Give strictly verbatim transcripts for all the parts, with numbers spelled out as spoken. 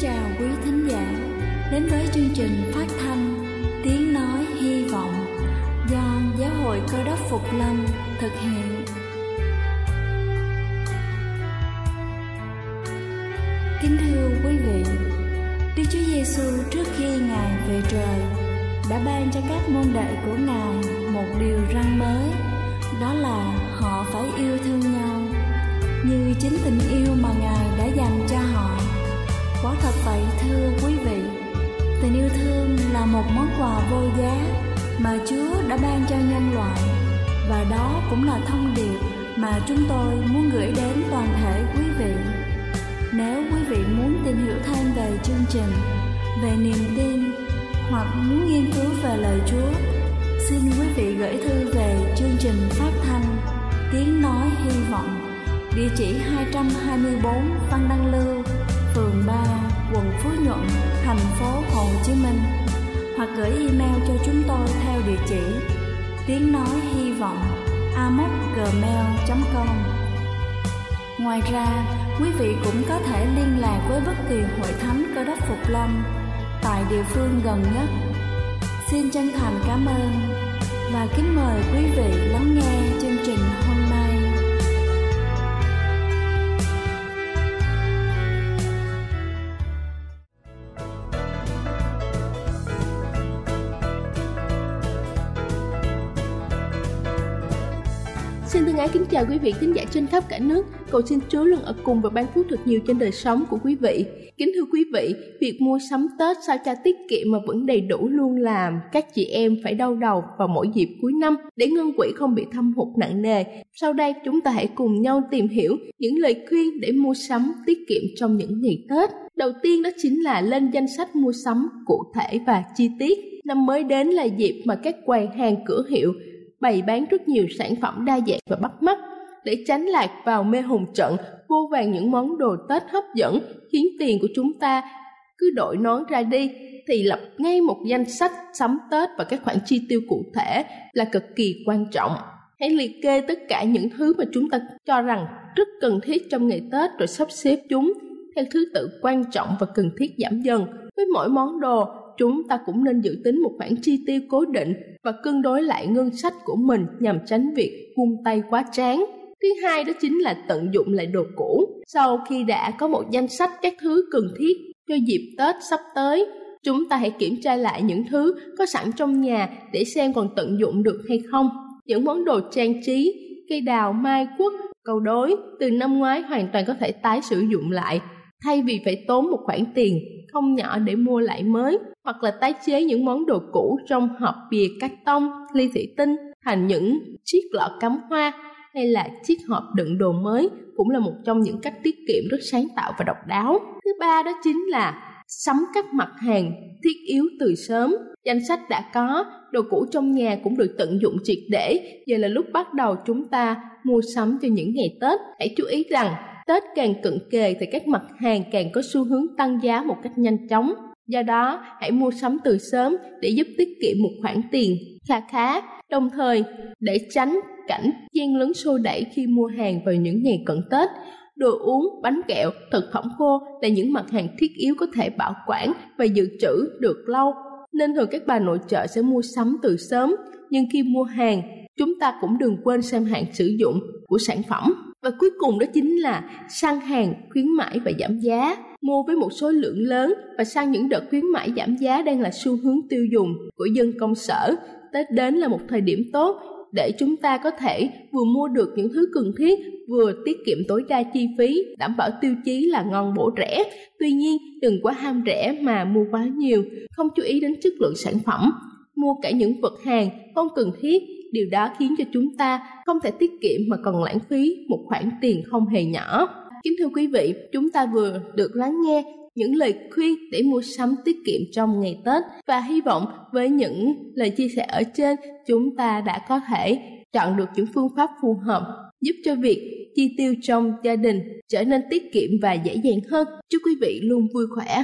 chào quý thính giả đến với chương trình phát thanh Tiếng Nói Hy Vọng do Giáo hội Cơ Đốc Phục Lâm thực hiện. Kính thưa quý vị, Đức Chúa Giêsu trước khi Ngài về trời đã ban cho các môn đệ của Ngài một điều răn mới, đó là họ phải yêu thương nhau như chính tình yêu mà Ngài đã dành cho họ. Quả thật vậy thưa quý vị, tình yêu thương là một món quà vô giá mà Chúa đã ban cho nhân loại, và đó cũng là thông điệp mà chúng tôi muốn gửi đến toàn thể quý vị. Nếu quý vị muốn tìm hiểu thêm về chương trình, về niềm tin hoặc muốn nghiên cứu về lời Chúa, xin quý vị gửi thư về chương trình phát thanh Tiếng Nói Hy Vọng, địa chỉ hai trăm hai mươi tư Văn Đăng Lưu, phường ba, quận Phú Nhuận, thành phố Hồ Chí Minh, hoặc gửi email cho chúng tôi theo địa chỉ tiếng nói hy vọng a m o c gmail chấm com. Ngoài ra, quý vị cũng có thể liên lạc với bất kỳ hội thánh Cơ Đốc Phục Lâm tại địa phương gần nhất. Xin chân thành cảm ơn và kính mời quý vị lắng nghe chương trình hôm nay. Xin thân ái kính chào quý vị thính giả trên khắp cả nước. Cầu xin Chúa luôn ở cùng và ban phước thật nhiều trên đời sống của quý vị. Kính thưa quý vị, việc mua sắm Tết sao cho tiết kiệm mà vẫn đầy đủ luôn làm các chị em phải đau đầu vào mỗi dịp cuối năm để ngân quỹ không bị thâm hụt nặng nề. Sau đây chúng ta hãy cùng nhau tìm hiểu những lời khuyên để mua sắm tiết kiệm trong những ngày Tết. Đầu tiên đó chính là lên danh sách mua sắm cụ thể và chi tiết. Năm mới đến là dịp mà các quầy hàng cửa hiệu bày bán rất nhiều sản phẩm đa dạng và bắt mắt. Để tránh lạc vào mê hồn trận vô vàn những món đồ Tết hấp dẫn khiến tiền của chúng ta cứ đội nón ra đi, thì lập ngay một danh sách sắm Tết và các khoản chi tiêu cụ thể là cực kỳ quan trọng. Hãy liệt kê tất cả những thứ mà chúng ta cho rằng rất cần thiết trong ngày Tết, rồi sắp xếp chúng theo thứ tự quan trọng và cần thiết giảm dần. Với mỗi món đồ, chúng ta cũng nên dự tính một khoản chi tiêu cố định và cân đối lại ngân sách của mình nhằm tránh việc vung tay quá trán. Thứ hai đó chính là tận dụng lại đồ cũ. Sau khi đã có một danh sách các thứ cần thiết cho dịp Tết sắp tới, chúng ta hãy kiểm tra lại những thứ có sẵn trong nhà để xem còn tận dụng được hay không. Những món đồ trang trí, cây đào, mai quất, câu đối từ năm ngoái hoàn toàn có thể tái sử dụng lại, thay vì phải tốn một khoản tiền không nhỏ để mua lại mới, hoặc là tái chế những món đồ cũ trong hộp bìa cát tông, ly thủy tinh thành những chiếc lọ cắm hoa hay là chiếc hộp đựng đồ mới, cũng là một trong những cách tiết kiệm rất sáng tạo và độc đáo. Thứ ba đó chính là sắm các mặt hàng thiết yếu từ sớm. Danh sách đã có, đồ cũ trong nhà cũng được tận dụng triệt để, giờ là lúc bắt đầu chúng ta mua sắm cho những ngày Tết. Hãy chú ý rằng Tết càng cận kề thì các mặt hàng càng có xu hướng tăng giá một cách nhanh chóng. Do đó, hãy mua sắm từ sớm để giúp tiết kiệm một khoản tiền kha khá, đồng thời để tránh cảnh chen lấn xô đẩy khi mua hàng vào những ngày cận Tết. Đồ uống, bánh kẹo, thực phẩm khô là những mặt hàng thiết yếu có thể bảo quản và dự trữ được lâu, nên thường các bà nội trợ sẽ mua sắm từ sớm. Nhưng khi mua hàng, chúng ta cũng đừng quên xem hạn sử dụng của sản phẩm. Và cuối cùng đó chính là săn hàng khuyến mãi và giảm giá. Mua với một số lượng lớn và săn những đợt khuyến mãi giảm giá đang là xu hướng tiêu dùng của dân công sở. Tết đến là một thời điểm tốt để chúng ta có thể vừa mua được những thứ cần thiết, vừa tiết kiệm tối đa chi phí, đảm bảo tiêu chí là ngon bổ rẻ. Tuy nhiên, đừng quá ham rẻ mà mua quá nhiều, không chú ý đến chất lượng sản phẩm, mua cả những vật hàng không cần thiết. Điều đó khiến cho chúng ta không thể tiết kiệm mà còn lãng phí một khoản tiền không hề nhỏ. Kính thưa quý vị, chúng ta vừa được lắng nghe những lời khuyên để mua sắm tiết kiệm trong ngày Tết, và hy vọng với những lời chia sẻ ở trên, chúng ta đã có thể chọn được những phương pháp phù hợp giúp cho việc chi tiêu trong gia đình trở nên tiết kiệm và dễ dàng hơn. Chúc quý vị luôn vui khỏe.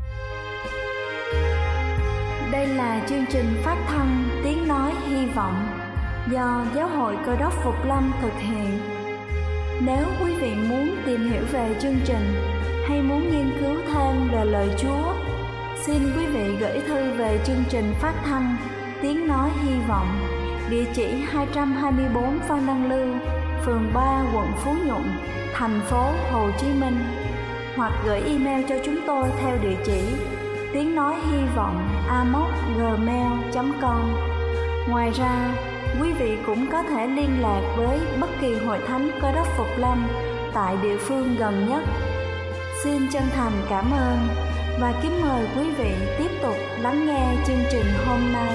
Đây là chương trình phát thanh Tiếng Nói Hy Vọng do Giáo hội Cơ Đốc Phục Lâm thực hiện. Nếu quý vị muốn tìm hiểu về chương trình hay muốn nghiên cứu thêm về lời Chúa, xin quý vị gửi thư về chương trình phát thanh Tiếng Nói Hy Vọng, địa chỉ hai trăm hai mươi tư Phan Đăng Lưu, phường ba, quận Phú Nhuận, thành phố Hồ Chí Minh, hoặc gửi email cho chúng tôi theo địa chỉ tiếng nói hy vọng a m o c gmail chấm com. Ngoài ra, quý vị cũng có thể liên lạc với bất kỳ hội thánh Cơ Đốc Phục Lâm tại địa phương gần nhất. Xin chân thành cảm ơn và kính mời quý vị tiếp tục lắng nghe chương trình hôm nay.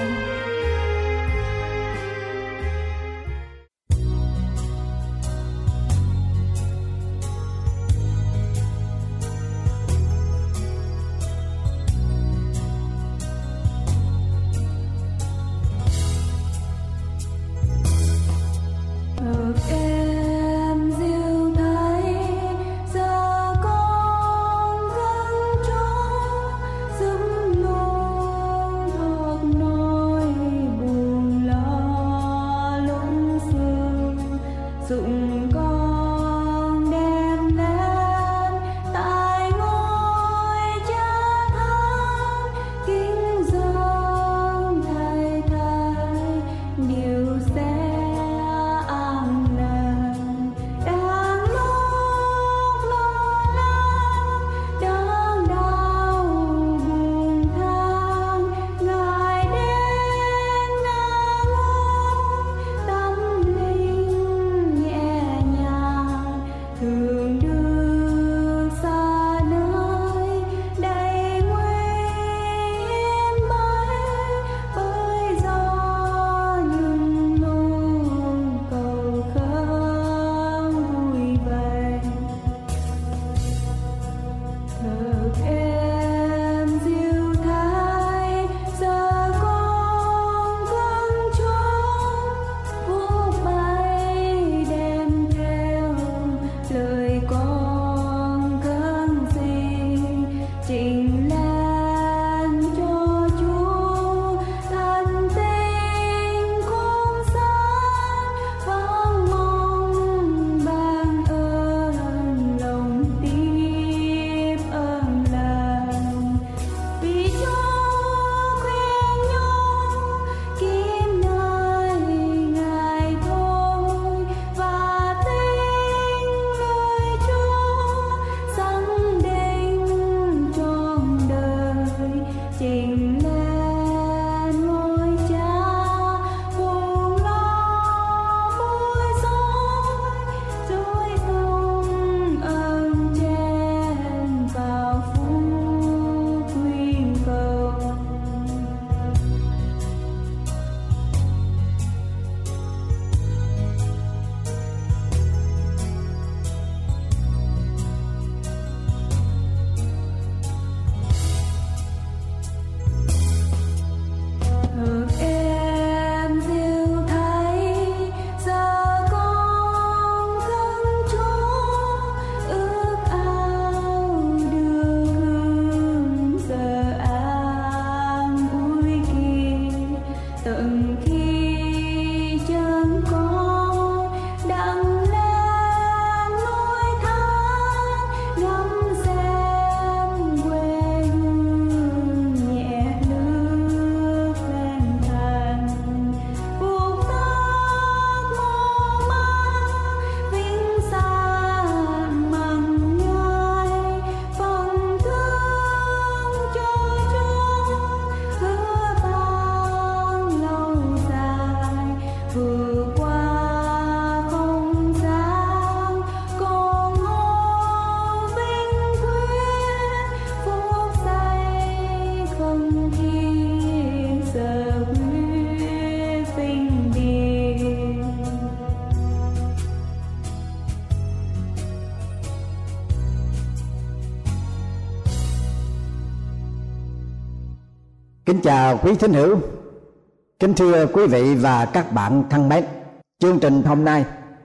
Kính chào quý thính hữu, kính thưa quý vị và các bạn thân mến. Chương trình hôm nay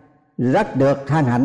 rất được hân hạnh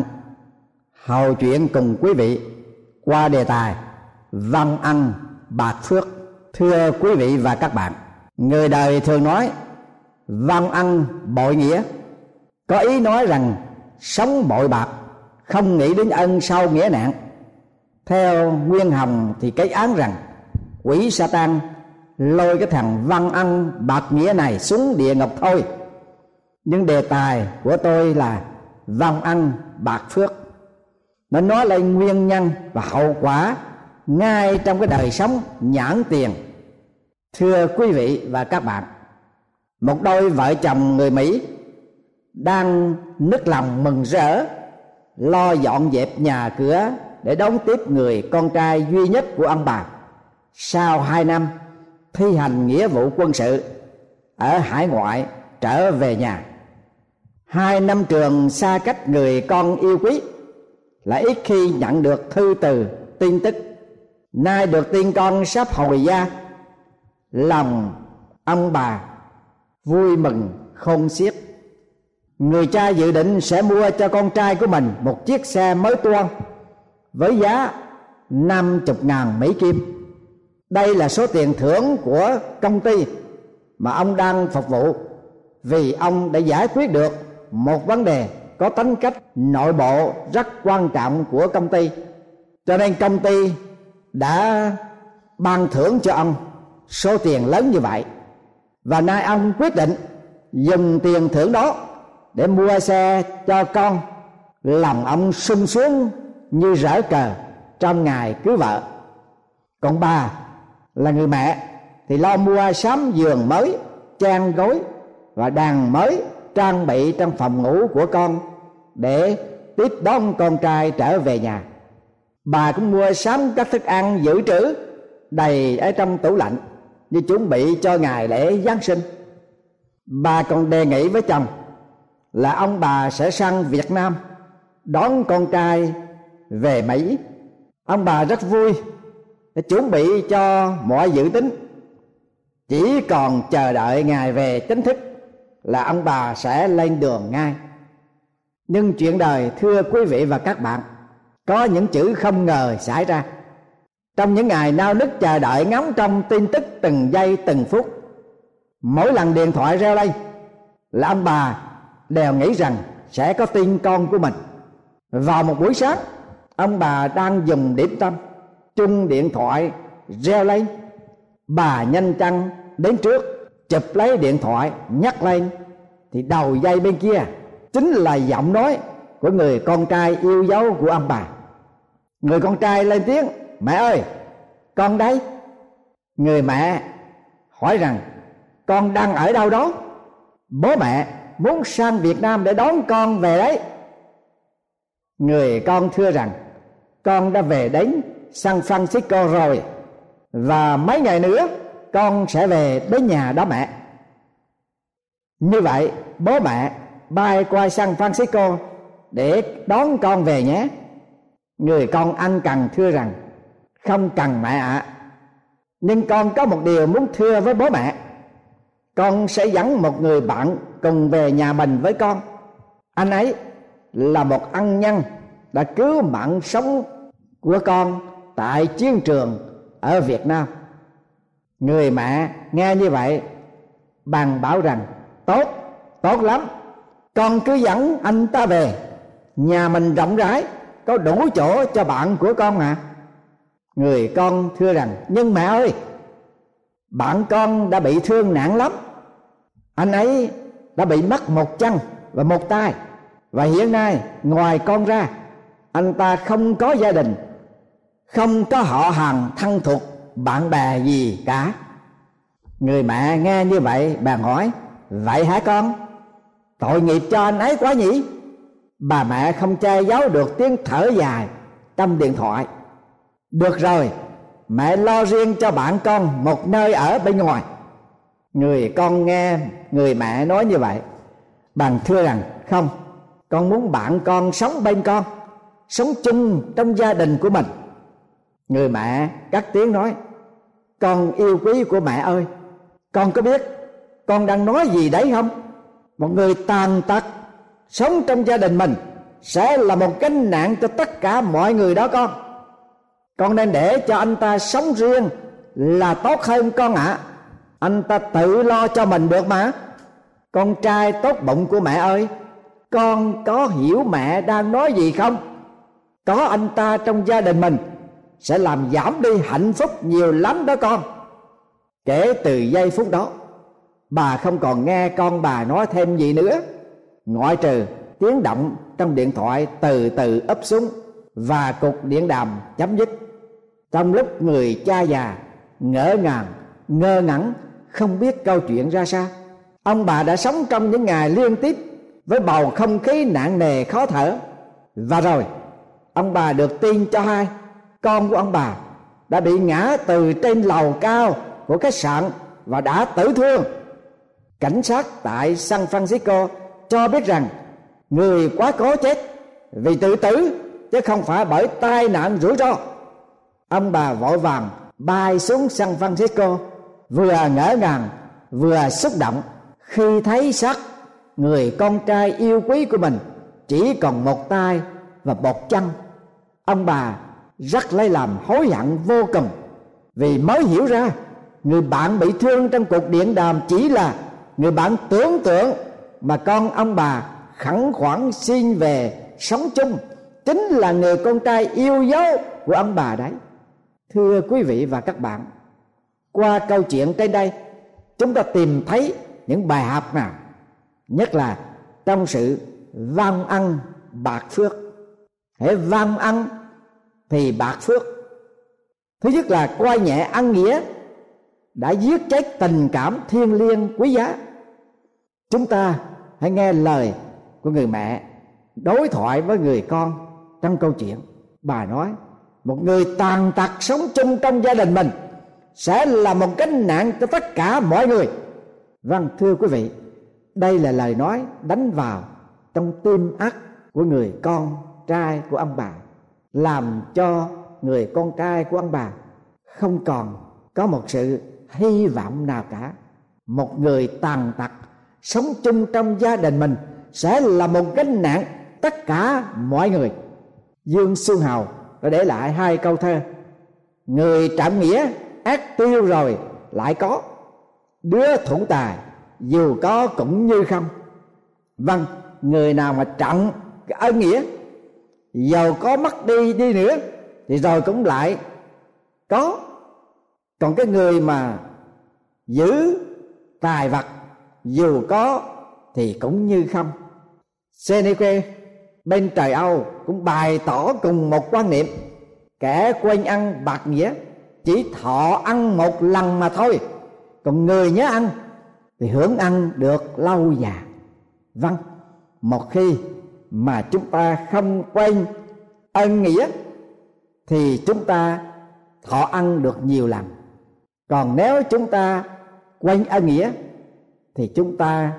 hầu chuyện cùng quý vị qua đề tài Văn Ân Bạc Phước. Thưa quý vị và các bạn, người đời thường nói văn ân bội nghĩa, có ý nói rằng sống bội bạc, không nghĩ đến ân sau nghĩa nạn. Theo Nguyên Hồng thì cái án rằng quỷ Satan lôi cái thằng Văn Ân bạc nghĩa này xuống địa ngục thôi. Nhưng đề tài của tôi là Văn Ân bạc phước. Nó nói lên nguyên nhân và hậu quả ngay trong cái đời sống nhãn tiền. Thưa quý vị và các bạn, một đôi vợ chồng người Mỹ đang nức lòng mừng rỡ lo dọn dẹp nhà cửa để đón tiếp người con trai duy nhất của ông bà sau hai năm thi hành nghĩa vụ quân sự ở hải ngoại trở về nhà. Hai năm trường xa cách người con yêu quý, lại ít khi nhận được thư từ tin tức. Nay được tin con sắp hồi gia, lòng ông bà vui mừng khôn xiết. Người cha dự định sẽ mua cho con trai của mình một chiếc xe mới toan với giá năm mươi ngàn Mỹ Kim. Đây là số tiền thưởng của công ty mà ông đang phục vụ, vì ông đã giải quyết được một vấn đề có tính cách nội bộ rất quan trọng của công ty. Cho nên công ty đã ban thưởng cho ông số tiền lớn như vậy. Và nay ông quyết định dùng tiền thưởng đó để mua xe cho con. Lòng ông sung sướng như rỡ cờ trong ngày cưới vợ. Còn bà là người mẹ thì lo mua sắm giường mới, chăn gối và đàn mới trang bị trong phòng ngủ của con để tiếp đón con trai trở về nhà. Bà cũng mua sắm các thức ăn dự trữ đầy ở trong tủ lạnh như chuẩn bị cho ngày lễ Giáng sinh. Bà còn đề nghị với chồng là ông bà sẽ sang Việt Nam đón con trai về Mỹ. Ông bà rất vui để chuẩn bị cho mọi dự tính, chỉ còn chờ đợi ngày về chính thức là ông bà sẽ lên đường ngay. Nhưng chuyện đời, thưa quý vị và các bạn, có những chữ không ngờ xảy ra. Trong những ngày nao nức chờ đợi ngóng trong tin tức từng giây từng phút, mỗi lần điện thoại reo lên là ông bà đều nghĩ rằng sẽ có tin con của mình. Vào một buổi sáng, ông bà đang dùng điểm tâm, chuông điện thoại reo lên. Bà nhanh chân đến trước, chụp lấy điện thoại nhắc lên, thì đầu dây bên kia chính là giọng nói của người con trai yêu dấu của ông bà. Người con trai lên tiếng: "Mẹ ơi, con đây." Người mẹ hỏi rằng: "Con đang ở đâu đó?" "Bố mẹ muốn sang Việt Nam để đón con về đấy." Người con thưa rằng: "Con đã về đến San Francisco rồi, và mấy ngày nữa con sẽ về đến nhà đó mẹ." Như vậy bố mẹ bay qua San Francisco để đón con về nhé. Người con ân cần thưa rằng: "Không cần mẹ ạ, à. Nhưng con có một điều muốn thưa với bố mẹ. Con sẽ dẫn một người bạn cùng về nhà mình với con. Anh ấy là một ân nhân đã cứu mạng sống của con tại chiến trường ở Việt Nam." Người mẹ nghe như vậy bèn bảo rằng: Tốt, tốt lắm, con cứ dẫn anh ta về. Nhà mình rộng rãi, có đủ chỗ cho bạn của con mà. Người con thưa rằng: "Nhưng mẹ ơi, bạn con đã bị thương nặng lắm. Anh ấy đã bị mất một chân và một tay, và hiện nay ngoài con ra, anh ta không có gia đình, không có họ hàng thân thuộc, bạn bè gì cả." Người mẹ nghe như vậy bèn hỏi: "Vậy hả con? Tội nghiệp cho anh ấy quá nhỉ?" Bà mẹ không che giấu được tiếng thở dài trong điện thoại: "Được rồi, mẹ lo riêng cho bạn con một nơi ở bên ngoài." Người con nghe người mẹ nói như vậy bèn thưa rằng: "Không, con muốn bạn con sống bên con, sống chung trong gia đình của mình." Người mẹ cất tiếng nói: "Con yêu quý của mẹ ơi, con có biết con đang nói gì đấy không? Một người tàn tật sống trong gia đình mình sẽ là một gánh nặng cho tất cả mọi người đó con. Con nên để cho anh ta sống riêng là tốt hơn con ạ. À. Anh ta tự lo cho mình được mà." Con trai tốt bụng của mẹ ơi, con có hiểu mẹ đang nói gì không? Có anh ta trong gia đình mình sẽ làm giảm đi hạnh phúc nhiều lắm đó con. Kể từ giây phút đó, bà không còn nghe con bà nói thêm gì nữa, ngoại trừ tiếng động trong điện thoại từ từ ấp xuống và cuộc điện đàm chấm dứt. Trong lúc người cha già ngỡ ngàng, ngơ ngẩn, không biết câu chuyện ra sao, ông bà đã sống trong những ngày liên tiếp với bầu không khí nặng nề khó thở. Và rồi ông bà được tin cho hay con của ông bà đã bị ngã từ trên lầu cao của khách sạn và đã tử thương. Cảnh sát tại San Francisco cho biết rằng người quá cố chết vì tự tử chứ không phải bởi tai nạn rủi ro. Ông bà vội vàng bay xuống San Francisco, vừa ngỡ ngàng vừa xúc động khi thấy xác người con trai yêu quý của mình chỉ còn một tay và một chân. Ông bà rất lấy làm hối hận vô cùng, vì mới hiểu ra người bạn bị thương trong cuộc điện đàm chỉ là người bạn tưởng tượng mà con ông bà khẩn khoản xin về sống chung, chính là người con trai yêu dấu của ông bà đấy. Thưa quý vị và các bạn, qua câu chuyện trên đây chúng ta tìm thấy những bài học nào, nhất là trong sự van ân bạc phước. Hễ van ân thì bạc phước. Thứ nhất là coi nhẹ ân nghĩa đã giết chết tình cảm thiêng liêng quý giá. Chúng ta hãy nghe lời của người mẹ đối thoại với người con trong câu chuyện. Bà nói một người tàn tật sống chung trong gia đình mình sẽ là một gánh nặng cho tất cả mọi người. Vâng, thưa quý vị, đây là lời nói đánh vào trong tim ác của người con trai của ông bà, làm cho người con trai của ông bà không còn có một sự hy vọng nào cả. Một người tàn tật sống chung trong gia đình mình sẽ là một gánh nặng tất cả mọi người. Dương Xuân Hào đã để lại hai câu thơ: người trạm nghĩa ác tiêu rồi lại có, đứa thủ tài dù có cũng như không. Vâng, người nào mà trọng cái ân nghĩa, dầu có mất đi đi nữa thì rồi cũng lại có. Còn cái người mà giữ tài vật, dù có thì cũng như không. Seneca bên trời Âu cũng bày tỏ cùng một quan niệm: kẻ quên ăn bạc nghĩa chỉ thọ ăn một lần mà thôi, còn người nhớ ăn thì hưởng ăn được lâu dài. Vâng, một khi mà chúng ta không quên ân nghĩa thì chúng ta thọ ăn được nhiều lần. Còn nếu chúng ta quên ân nghĩa thì chúng ta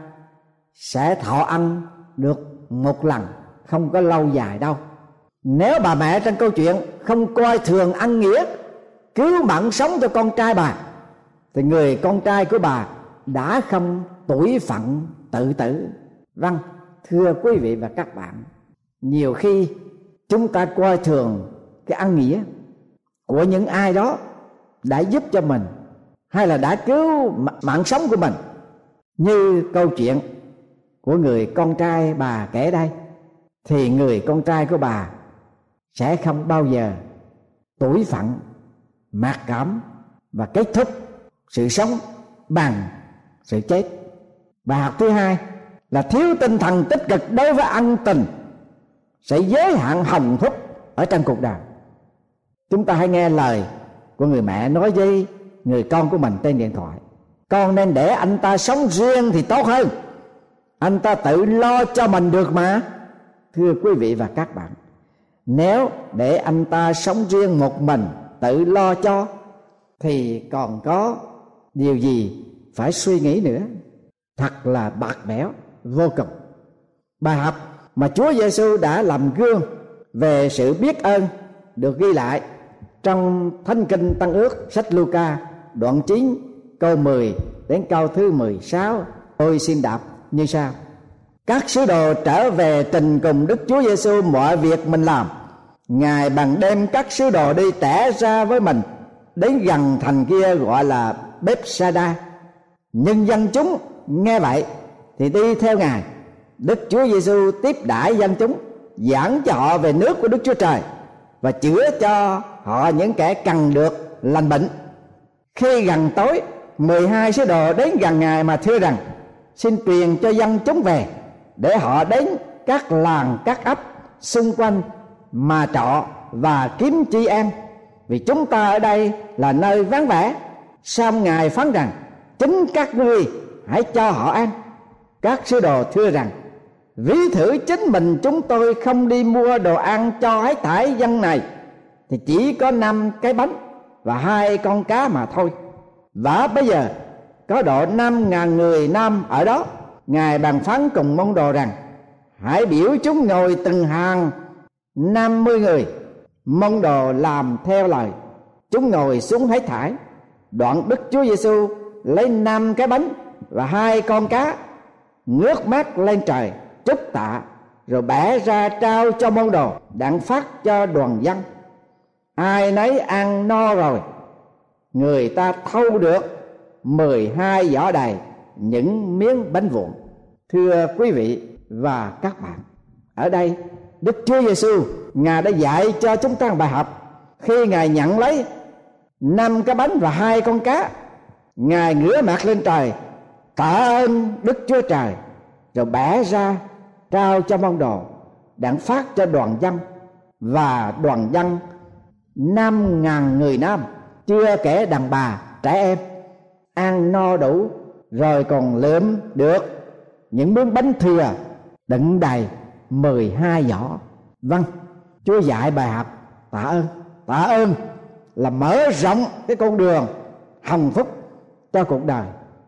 sẽ thọ ăn được một lần, không có lâu dài đâu. Nếu bà mẹ trong câu chuyện không coi thường ân nghĩa, cứu mạng sống cho con trai bà, thì người con trai của bà đã không tủi phận tự tử. Vâng, thưa quý vị và các bạn, nhiều khi chúng ta coi thường cái ân nghĩa của những ai đó đã giúp cho mình hay là đã cứu mạng sống của mình. Như câu chuyện của người con trai bà kể đây, thì người con trai của bà sẽ không bao giờ tủi phận, mặc cảm và kết thúc sự sống bằng sự chết. Bài học thứ hai là thiếu tinh thần tích cực đối với ân tình sẽ giới hạn hồng phúc ở trong cuộc đời. Chúng ta hãy nghe lời của người mẹ nói với người con của mình trên điện thoại: con nên để anh ta sống riêng thì tốt hơn, anh ta tự lo cho mình được mà. Thưa quý vị và các bạn, nếu để anh ta sống riêng một mình tự lo cho thì còn có điều gì phải suy nghĩ nữa. Thật là bạc bẽo vô cùng. Bài học mà Chúa Giêsu đã làm gương về sự biết ơn được ghi lại trong Thánh Kinh Tân Ước sách Luca đoạn chín câu mười đến câu thứ mười sáu. Tôi xin đọc như sau: các sứ đồ trở về trình cùng Đức Chúa Giêsu mọi việc mình làm. Ngài bằng đêm các sứ đồ đi tẻ ra với mình đến gần thành kia gọi là Bethsaida. Nhưng dân chúng nghe vậy thì đi theo Ngài. Đức Chúa Giêsu tiếp đãi dân chúng, giảng cho họ về nước của Đức Chúa Trời. và chữa cho họ những kẻ cần được lành bệnh. Khi gần tối, mười hai sứ đồ đến gần Ngài mà thưa rằng: xin truyền cho dân chúng về, để họ đến các làng các ấp xung quanh mà trọ và kiếm chi ăn, vì chúng ta ở đây là nơi vắng vẻ. Xong Ngài phán rằng: chính các ngươi hãy cho họ ăn. Các sứ đồ thưa rằng: ví thử chính mình chúng tôi không đi mua đồ ăn cho hết thảy dân này, thì chỉ có năm cái bánh và hai con cá mà thôi. Và bây giờ có độ năm ngàn người nam ở đó. Ngài bàn phán cùng môn đồ rằng: hãy biểu chúng ngồi từng hàng năm mươi người. Môn đồ làm theo lời, chúng ngồi xuống hết thảy. Đoạn Đức Chúa Giêsu lấy năm cái bánh và hai con cá, ngước mắt lên trời, chúc tạ, rồi bẻ ra trao cho môn đồ, đặng phát cho đoàn dân. Ai nấy ăn no rồi, người ta thâu được mười hai giỏ đầy những miếng bánh vụn. Thưa quý vị và các bạn, ở đây Đức Chúa Giêsu Ngài đã dạy cho chúng ta bài học. Khi Ngài nhận lấy năm cái bánh và hai con cá, Ngài ngửa mặt lên trời tạ ơn Đức Chúa Trời, rồi bẻ ra trao cho môn đồ, đặng phát cho đoàn dân. Và đoàn dân năm ngàn người nam, chưa kể đàn bà trẻ em, ăn no đủ, rồi còn lượm được những miếng bánh thừa đựng đầy mười hai giỏ. Vâng, Chúa dạy bài học tạ ơn. Tạ ơn là mở rộng cái con đường hồng phúc cho cuộc đời.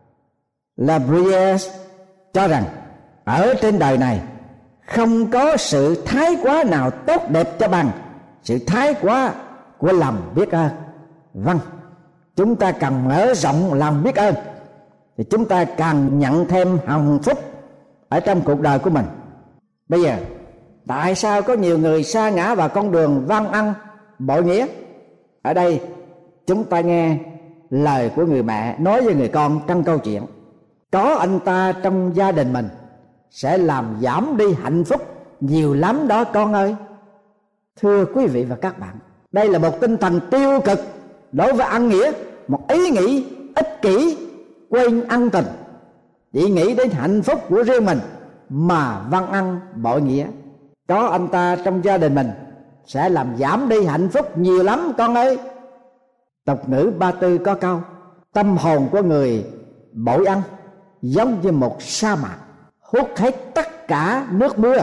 La Bruyère cho rằng ở trên đời này không có sự thái quá nào tốt đẹp cho bằng sự thái quá của lòng biết ơn. Vâng, chúng ta cần mở rộng lòng biết ơn thì chúng ta càng nhận thêm hồng phúc ở trong cuộc đời của mình. Bây giờ tại sao có nhiều người sa ngã vào con đường văn ăn bội nghĩa? Ở đây chúng ta nghe lời của người mẹ nói với người con trong câu chuyện: có anh ta trong gia đình mình sẽ làm giảm đi hạnh phúc nhiều lắm đó con ơi. Thưa quý vị và các bạn, đây là một tinh thần tiêu cực đối với ăn nghĩa, một ý nghĩ ích kỷ, quên ân tình, chỉ nghĩ đến hạnh phúc của riêng mình mà văn ăn bội nghĩa. Có anh ta trong gia đình mình sẽ làm giảm đi hạnh phúc nhiều lắm con ơi. Tục ngữ Ba Tư có câu: tâm hồn của người bội ăn giống như một sa mạc, hút hết tất cả nước mưa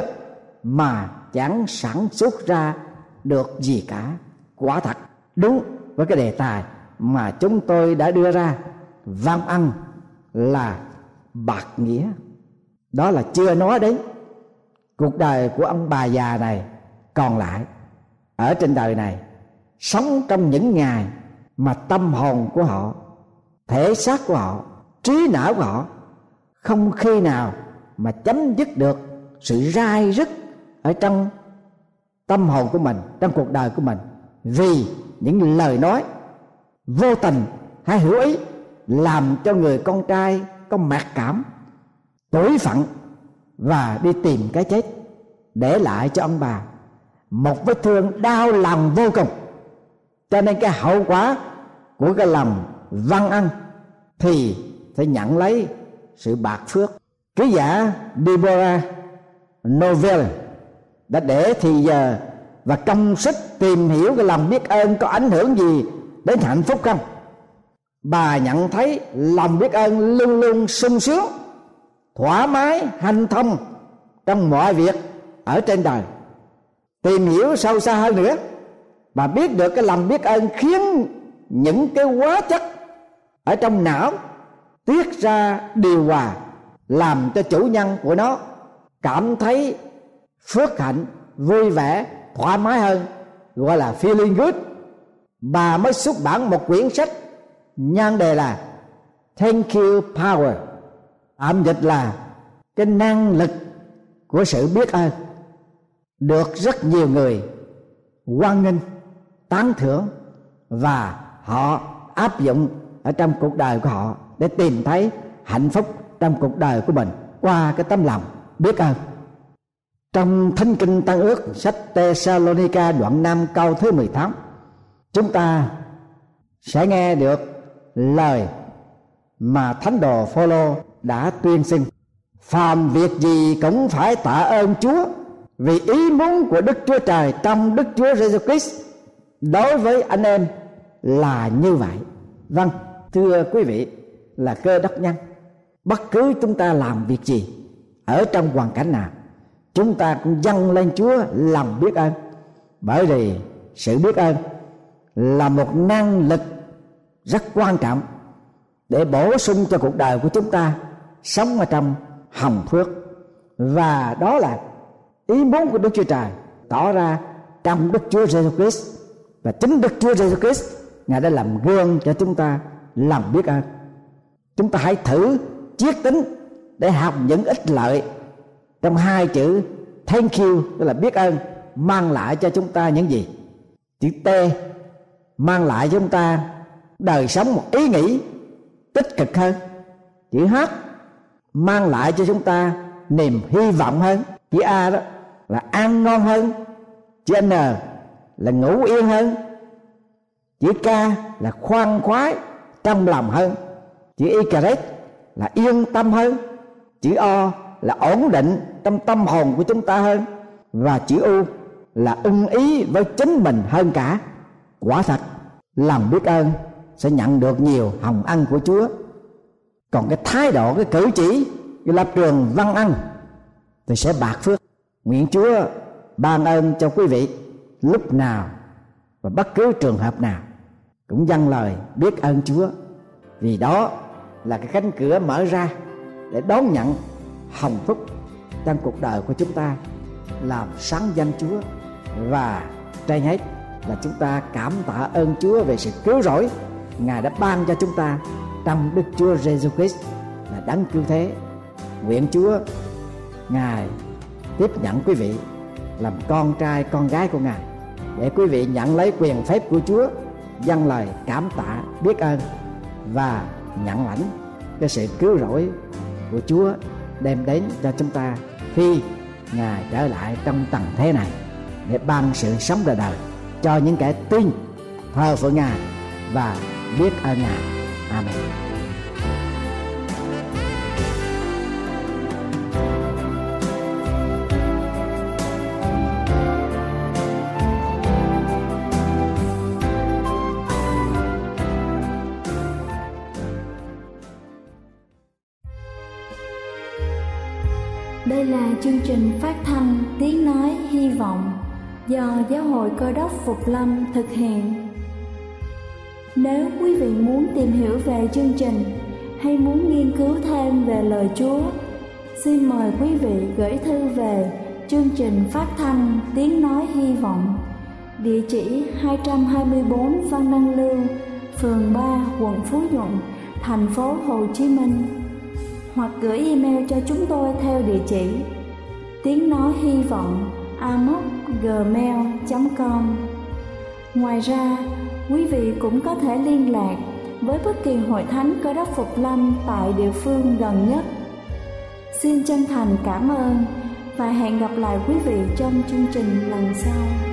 mà chẳng sản xuất ra được gì cả. Quả thật đúng với cái đề tài mà chúng tôi đã đưa ra, văn ăn là bạc nghĩa. Đó là chưa nói đến cuộc đời của ông bà già này còn lại ở trên đời này, sống trong những ngày mà tâm hồn của họ, thể xác của họ, trí não của họ không khi nào mà chấm dứt được sự rai rứt ở trong tâm hồn của mình, trong cuộc đời của mình, vì những lời nói vô tình hay hữu ý làm cho người con trai có mặc cảm, tối phận và đi tìm cái chết, để lại cho ông bà một vết thương đau lòng vô cùng. Cho nên cái hậu quả của cái lòng văn ăn thì phải nhận lấy sự bạc phước. Ký giả Deborah Novel đã để thì giờ và công sức tìm hiểu cái lòng biết ơn có ảnh hưởng gì đến hạnh phúc không. Bà nhận thấy lòng biết ơn luôn luôn sung sướng, thoải mái, hanh thông trong mọi việc ở trên đời. Tìm hiểu sâu xa hơn nữa, bà biết được cái lòng biết ơn khiến những cái hóa chất ở trong não tiết ra điều hòa, làm cho chủ nhân của nó cảm thấy phước hạnh, vui vẻ, thoải mái hơn, gọi là feeling good. Bà mới xuất bản một quyển sách nhan đề là Thank you Power, tạm dịch là cái năng lực của sự biết ơn, được rất nhiều người hoan nghênh, tán thưởng, và họ áp dụng ở trong cuộc đời của họ để tìm thấy hạnh phúc trong cuộc đời của mình qua cái tấm lòng biết ơn. Trong Thánh Kinh Tân Ước, sách Tê-sa-lô-ni-ca đoạn năm câu thứ mười tám, chúng ta sẽ nghe được lời mà thánh đồ Phô-lô đã tuyên xưng: phàm việc gì cũng phải tạ ơn Chúa, vì ý muốn của Đức Chúa Trời trong Đức Chúa Giêsu Christ đối với anh em là như vậy. Vâng, thưa quý vị là Cơ Đốc nhân, bất cứ chúng ta làm việc gì, ở trong hoàn cảnh nào, chúng ta cũng dâng lên Chúa lòng biết ơn, bởi vì sự biết ơn là một năng lực rất quan trọng để bổ sung cho cuộc đời của chúng ta sống ở trong hồng phước. Và đó là ý muốn của Đức Chúa Trời tỏ ra trong Đức Chúa Giêsu Christ, và chính Đức Chúa Giêsu Christ Ngài đã làm gương cho chúng ta lòng biết ơn. Chúng ta hãy thử chiết tính để học những ích lợi trong hai chữ thank you, tức là biết ơn, mang lại cho chúng ta những gì. Chữ T mang lại cho chúng ta đời sống một ý nghĩ tích cực hơn. Chữ H mang lại cho chúng ta niềm hy vọng hơn. Chữ A đó là ăn ngon hơn. Chữ N là ngủ yên hơn. Chữ K là khoan khoái trong lòng hơn. Chữ Y là yên tâm hơn. Chữ O là ổn định trong tâm hồn của chúng ta hơn. Và chữ U là ưng ý với chính mình hơn cả. Quả thật, lòng biết ơn sẽ nhận được nhiều hồng ân của Chúa. Còn cái thái độ, cái cử chỉ, cái lập trường văn ân thì sẽ bạc phước. Nguyện Chúa ban ơn cho quý vị lúc nào và bất cứ trường hợp nào cũng dâng lời biết ơn Chúa, vì đó là cái cánh cửa mở ra để đón nhận hồng phúc trong cuộc đời của chúng ta, làm sáng danh Chúa. Và trên hết là chúng ta cảm tạ ơn Chúa về sự cứu rỗi Ngài đã ban cho chúng ta trong Đức Chúa Giêsu Christ là đấng cứu thế. Nguyện Chúa Ngài tiếp nhận quý vị làm con trai con gái của Ngài, để quý vị nhận lấy quyền phép của Chúa, dâng lời cảm tạ biết ơn và nhận lãnh cái sự cứu rỗi của Chúa đem đến cho chúng ta khi Ngài trở lại trong tầng thế này để ban sự sống đời đời cho những kẻ tin thờ phượng Ngài và biết ơn Ngài. Amen. Đây là chương trình phát thanh Tiếng Nói Hy Vọng do Giáo hội Cơ Đốc Phục Lâm thực hiện. Nếu quý vị muốn tìm hiểu về chương trình hay muốn nghiên cứu thêm về lời Chúa, xin mời quý vị gửi thư về chương trình phát thanh Tiếng Nói Hy Vọng, địa chỉ hai trăm hai mươi bốn Văn Đăng Lưu, phường ba, quận Phú Nhuận, thành phố Hồ Chí Minh, hoặc gửi email cho chúng tôi theo địa chỉ tiếng nói hy vọng a m o c gmail chấm com. Ngoài ra, quý vị cũng có thể liên lạc với bất kỳ hội thánh Cơ Đốc Phục Lâm tại địa phương gần nhất. Xin chân thành cảm ơn và hẹn gặp lại quý vị trong chương trình lần sau.